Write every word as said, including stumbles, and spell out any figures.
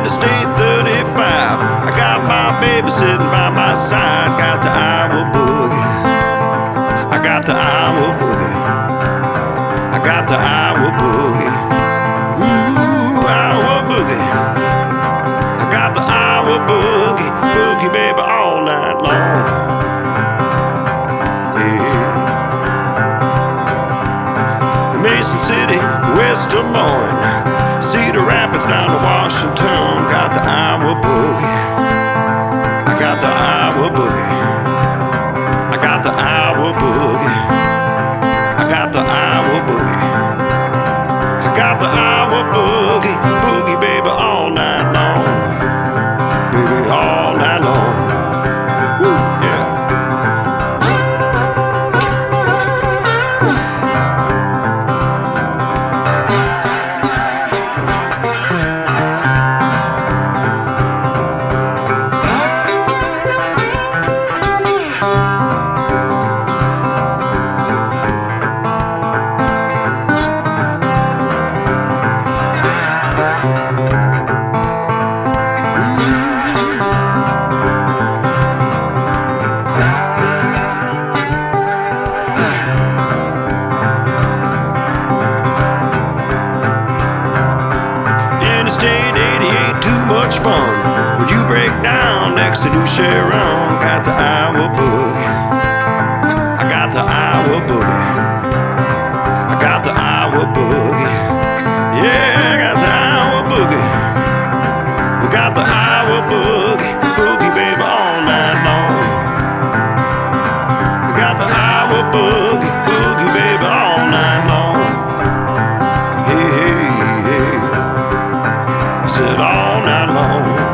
Interstate thirty-five. I got my baby sitting by my side. Got the Iowa boogie. I got the Iowa boogie. I got the Iowa boogie. Ooh, Iowa boogie. I got the Iowa boogie. Boogie, baby, all night long. Yeah. Mason City, west Des Moines, Cedar Rapids down to Washington. Got the Iowa boogie. I got the Iowa boogie. I got the Iowa boogie. I got the Iowa boogie. I got the Iowa boogie. Boogie, baby, all night long. Baby, all night long. Woo, yeah. Interstate eighty-eight, too much fun. Would you break down next to New Sharon? Got the Iowa boogie. I got the Iowa boogie. I got the Iowa boogie. Yeah, I got the Iowa boogie. We got the Iowa boogie. Boogie, baby, all night long. We got the Iowa boogie. Boogie, baby, all night long. Hey, hey, hey. I said all night long.